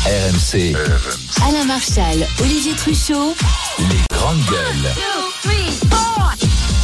RMC. Alain Marchal, Olivier Truchot. Les grandes gueules. 1, 2, 3, 4.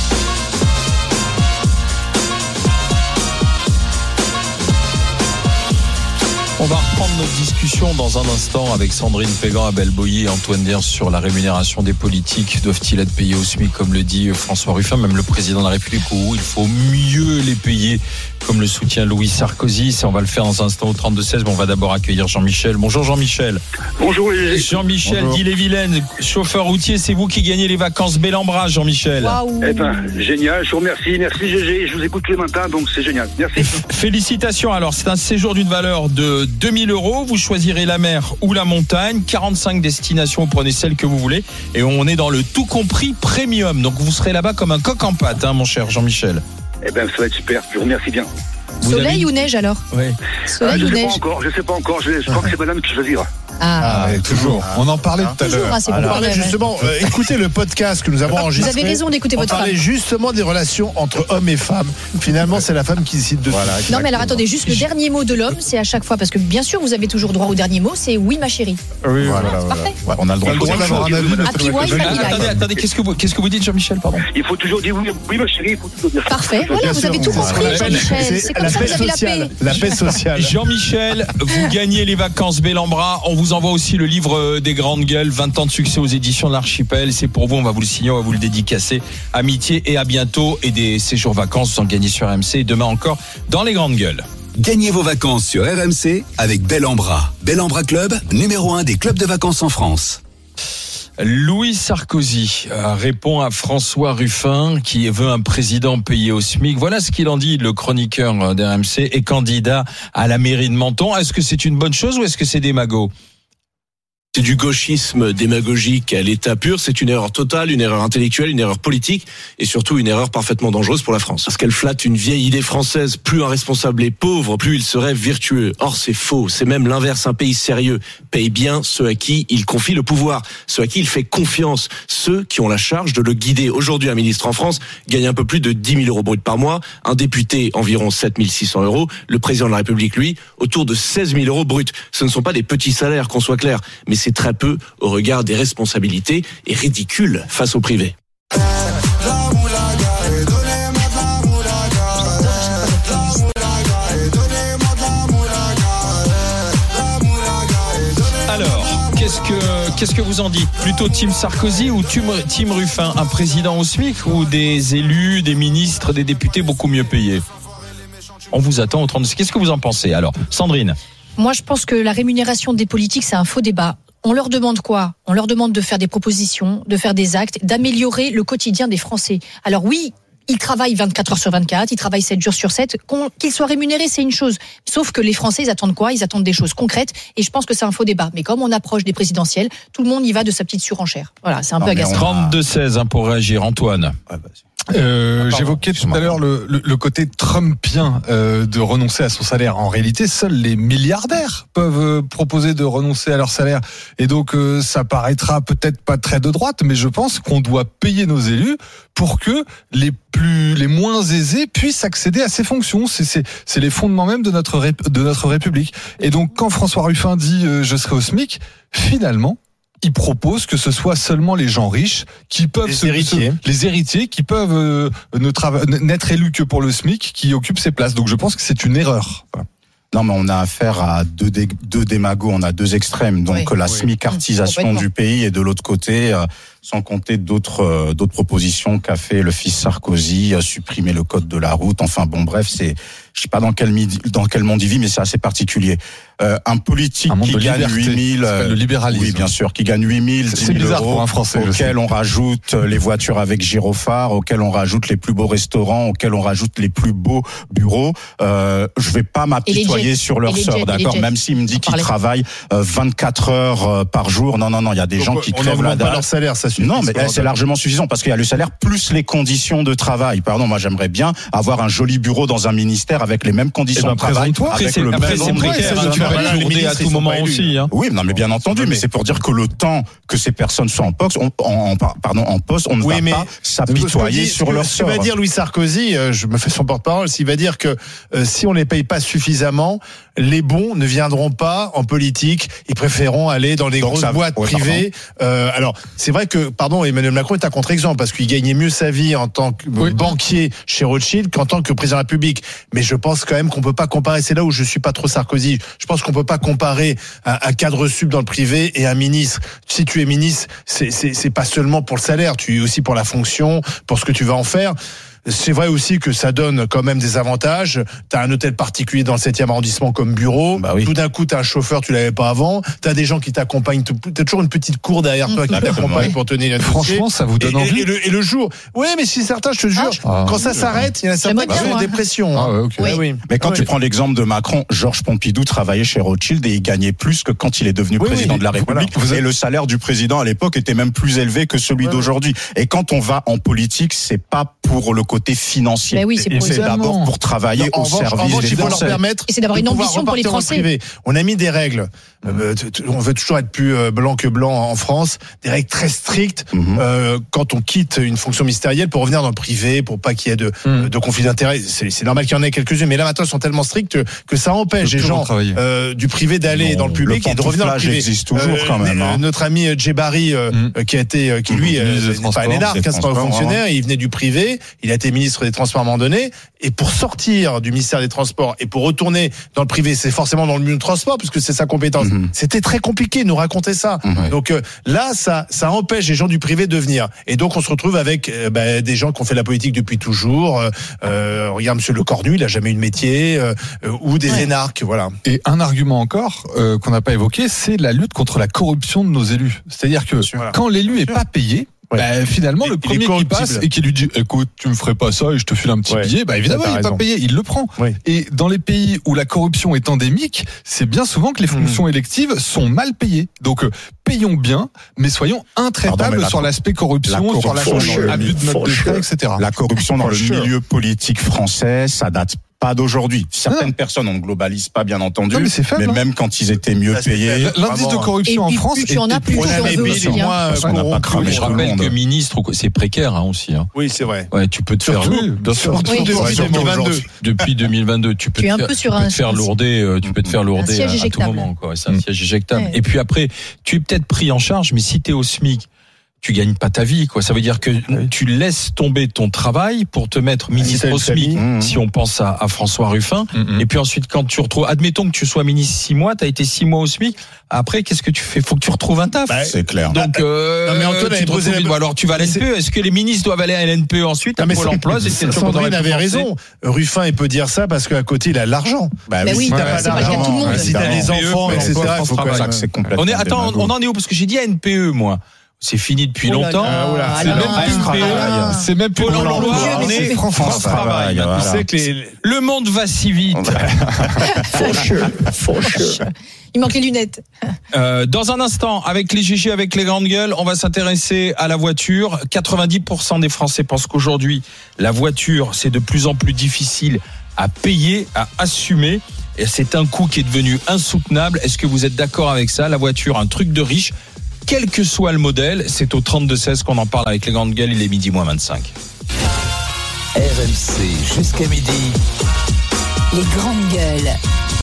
On va reprendre notre discussion dans un instant avec Sandrine Pégan, Abel Boyer et Antoine Diers sur la rémunération des politiques. Doivent-ils être payés au SMIC, comme le dit François Ruffin, même le président de la République, où il faut mieux les payer, comme le soutient Louis Sarkozy. Ça, on va le faire dans un instant au 32-16, mais on va d'abord accueillir Jean-Michel. Bonjour Jean-Michel. Bonjour Olivier. Jean-Michel d'Ille-et-Vilaine, chauffeur routier, c'est vous qui gagnez les vacances Bel-en-Bras, Jean-Michel. Waouh. Eh ben, génial, je vous remercie. Merci GG, je vous écoute tous les matins, donc c'est génial. Merci. Félicitations. Alors, c'est un séjour d'une valeur de 2000 €. Vous choisirez la mer ou la montagne. 45 destinations, vous prenez celle que vous voulez. Et on est dans le tout compris premium. Donc, vous serez là-bas comme un coq en pâte, mon cher Jean-Michel. Eh ben, ça va être super, je vous remercie bien. Soleil ou neige alors? Oui. Soleil Je ou sais neige? pas encore, je crois que c'est madame qui choisira. Toujours. On en parlait tout à l'heure. Toujours, c'est On bon. parlait justement, écoutez le podcast que nous avons enregistré. Vous avez raison d'écouter votre On parlait femme. justement des relations entre hommes et femmes. Finalement, c'est la femme qui décide de Voilà. Non mais alors attendez, juste le dernier mot de l'homme, c'est à chaque fois, parce que bien sûr vous avez toujours droit au dernier mot, c'est oui ma chérie. Oui, Voilà, voilà. Parfait. Ouais, on a le droit d'avoir un avis. Happy wife, happy life. Attendez, qu'est-ce que vous dites, Jean-Michel, pardon? Il faut toujours dire oui ma chérie, il faut toujours dire ça. Parfait, voilà, vous avez tout compris Jean-Michel, c'est comme ça que vous avez la paix. La paix sociale. Jean-Michel, vous gagnez les vacances Bel-en-Bras. On vous envoie aussi le livre des grandes gueules, 20 ans de succès aux éditions de l'Archipel. C'est pour vous, on va vous le signer, on va vous le dédicacer. Amitié et à bientôt. Et des séjours vacances, vous en gagnez sur RMC. Et demain encore dans les grandes gueules. Gagnez vos vacances sur RMC avec Bel-en-Bras. Bel-en-Bras Club, numéro 1 des clubs de vacances en France. Louis Sarkozy répond à François Ruffin qui veut un président payé au SMIC. Voilà ce qu'il en dit, le chroniqueur d'RMC et candidat à la mairie de Menton. Est-ce que c'est une bonne chose ou est-ce que c'est démago? C'est du gauchisme démagogique à l'état pur. C'est une erreur totale, une erreur intellectuelle, une erreur politique et surtout une erreur parfaitement dangereuse pour la France. Parce qu'elle flatte une vieille idée française. Plus un responsable est pauvre, plus il serait vertueux. Or, c'est faux. C'est même l'inverse. Un pays sérieux paye bien ceux à qui il confie le pouvoir, ceux à qui il fait confiance, ceux qui ont la charge de le guider. Aujourd'hui, un ministre en France gagne un peu plus de 10 000 € brut par mois. Un député, environ 7 600 €. Le président de la République, lui, autour de 16 000 € brut. Ce ne sont pas des petits salaires, qu'on soit clair, mais c'est très peu au regard des responsabilités et ridicule face au privé. Alors, qu'est-ce que vous en dites? Plutôt Team Sarkozy ou Team Ruffin? Un président au SMIC ou des élus, des ministres, des députés beaucoup mieux payés? On vous attend au 32. Qu'est-ce que vous en pensez? Alors, Sandrine. Moi je pense que la rémunération des politiques c'est un faux débat. On leur demande quoi? On leur demande de faire des propositions, de faire des actes, d'améliorer le quotidien des Français. Alors oui, ils travaillent 24 heures sur 24, ils travaillent 7 jours sur 7. Qu'ils soient rémunérés, c'est une chose. Sauf que les Français, ils attendent quoi? Ils attendent des choses concrètes. Et je pense que c'est un faux débat. Mais comme on approche des présidentielles, tout le monde y va de sa petite surenchère. Voilà, c'est un peu agaçant. 32-16 pour réagir. Antoine. J'évoquais tout à l'heure le côté trumpien de renoncer à son salaire. En réalité, seuls les milliardaires peuvent proposer de renoncer à leur salaire. Et donc, ça paraîtra peut-être pas très de droite, mais je pense qu'on doit payer nos élus pour que les moins aisés puissent accéder à ces fonctions. C'est les fondements même de notre République. Et donc, quand François Ruffin dit je serai au SMIC, finalement, il propose que ce soit seulement les gens riches qui peuvent les héritiers qui peuvent n'être élus que pour le SMIC qui occupent ces places. Donc je pense que c'est une erreur. Voilà. Non, mais on a affaire à deux démagos, on a deux extrêmes. Donc la smicartisation du pays et de l'autre côté, sans compter d'autres propositions qu'a fait le fils Sarkozy, supprimer le code de la route. Enfin bon, bref, je sais pas dans quel monde il vit, mais c'est assez particulier. Un politique qui gagne 8 000, le libéralisme. Oui, bien sûr, qui gagne 8 000, 10 000 bizarre euros, pour un Français, auquel on rajoute les voitures avec gyrophare, auquel on rajoute les plus beaux restaurants, auquel on rajoute les plus beaux bureaux. Je vais pas m'apitoyer sur leur sort, d'accord, même s'il me dit qu'ils travaillent 24 heures par jour. Non, il y a des gens qui crèvent la dalle. Leur salaire, ça Non, mais c'est largement suffisant parce qu'il y a le salaire plus les conditions de travail. Pardon, moi j'aimerais bien avoir un joli bureau dans un ministère avec les mêmes conditions de travail. Avec le même nombre de tu vas être lourdé à tout moment aussi. Hein. Oui, non, mais bien entendu, mais c'est pour dire que le temps que ces personnes soient en poste, on ne va pas s'apitoyer sur leur sort. Ce que va dire Louis Sarkozy, je me fais son porte-parole, s'il va dire que si on les paye pas suffisamment, les bons ne viendront pas en politique, ils préféreront aller dans les grosses boîtes privées. Alors, c'est vrai que, Emmanuel Macron est un contre-exemple parce qu'il gagnait mieux sa vie en tant que banquier chez Rothschild qu'en tant que président de la République. Mais je pense quand même qu'on peut pas comparer, c'est là où je suis pas trop Sarkozy, je pense qu'on peut pas comparer un cadre sub dans le privé et un ministre. Si tu es ministre, c'est pas seulement pour le salaire, tu es aussi pour la fonction, pour ce que tu vas en faire. C'est vrai aussi que ça donne quand même des avantages. T'as un hôtel particulier dans le 7e arrondissement comme bureau. Bah oui. Tout d'un coup, t'as un chauffeur, tu l'avais pas avant. T'as des gens qui t'accompagnent. T'as toujours une petite cour derrière toi qui t'accompagne pour tenir une Franchement, ça vous donne envie. Et le jour. Oui, mais si certains, je te jure, quand ça s'arrête, il y en a certains qui sont en dépression. Mais quand tu prends l'exemple de Macron, Georges Pompidou travaillait chez Rothschild et il gagnait plus que quand il est devenu président de la République. Et le salaire du président à l'époque était même plus élevé que celui d'aujourd'hui. Et quand on va en politique, c'est pas pour le côté financier. Oui, c'est d'abord pour travailler au service des Français. Et c'est d'avoir une ambition pour les Français. On a mis des règles. On veut toujours être plus blanc que blanc en France. Des règles très strictes quand on quitte une fonction ministérielle pour revenir dans le privé, pour pas qu'il y ait de conflit d'intérêts. C'est normal qu'il y en ait quelques-unes, mais là maintenant, elles sont tellement strictes que ça empêche les gens du privé d'aller dans le public et de revenir dans le privé. Existe toujours quand même. Notre ami Djebari, qui lui n'est pas un énarque, c'est pas un fonctionnaire, il venait du privé, il a été ministre des Transports à un moment donné, et pour sortir du ministère des Transports et pour retourner dans le privé, c'est forcément dans le milieu de transport puisque c'est sa compétence. C'était très compliqué de nous raconter ça. Donc là, ça empêche les gens du privé de venir. Et donc on se retrouve avec des gens qui ont fait la politique depuis toujours. Regarde Monsieur Lecornu, il a jamais eu de métier, ou des énarques, voilà. Et un argument encore qu'on n'a pas évoqué, c'est la lutte contre la corruption de nos élus. C'est-à-dire que quand l'élu est pas payé, finalement, le premier qui passe et qui lui dit écoute, tu me ferais pas ça et je te file un petit billet, évidemment, il n'est pas payé, il le prend. Et dans les pays où la corruption est endémique, c'est bien souvent que les fonctions électives sont mal payées. Donc, payons bien, mais soyons intraitables sur l'aspect corruption, sur l'abus de notes de frais, etc. La corruption dans le milieu politique français, ça date pas d'aujourd'hui. Certaines personnes, on ne globalise pas, bien entendu. Non, mais c'est faible, mais même quand ils étaient mieux payés. L'indice de corruption en France était plus je rappelle que ministre, c'est précaire aussi. Oui, c'est vrai. Ouais, tu peux te faire depuis 2022, tu peux te faire lourder, à tout moment. C'est un siège éjectable. Et puis après, tu es peut-être pris en charge, mais si tu es au SMIC, tu gagnes pas ta vie, quoi. Ça veut dire que tu laisses tomber ton travail pour te mettre ministre au SMIC, si on pense à François Ruffin. Et puis ensuite, quand tu retrouves, admettons que tu sois ministre 6 mois, t'as été 6 mois au SMIC. Après, qu'est-ce que tu fais? Faut que tu retrouves un taf. C'est clair. Donc, alors tu vas à l'NPE. Est-ce que les ministres doivent aller à l'NPE ensuite? À Pôle emploi? Sandrine avait raison. Ruffin, il peut dire ça parce qu'à côté, il a l'argent. Si t'as pas d'argent, si t'as des enfants, etc., il faut que c'est complètement. On en est où? Parce que j'ai dit à NPE, moi. C'est fini depuis longtemps. C'est même plus Pôle emploi. On est France Travail. Le monde va si vite. For sure. Il manque les lunettes. Dans un instant, avec les GG, avec les grandes gueules, on va s'intéresser à la voiture. 90% des Français pensent qu'aujourd'hui, la voiture, c'est de plus en plus difficile à payer, à assumer. Et c'est un coût qui est devenu insoutenable. Est-ce que vous êtes d'accord avec ça? La voiture, un truc de riche. Quel que soit le modèle, c'est au 32-16 qu'on en parle avec les grandes gueules. Il est midi moins 25. RMC jusqu'à midi. Les grandes gueules.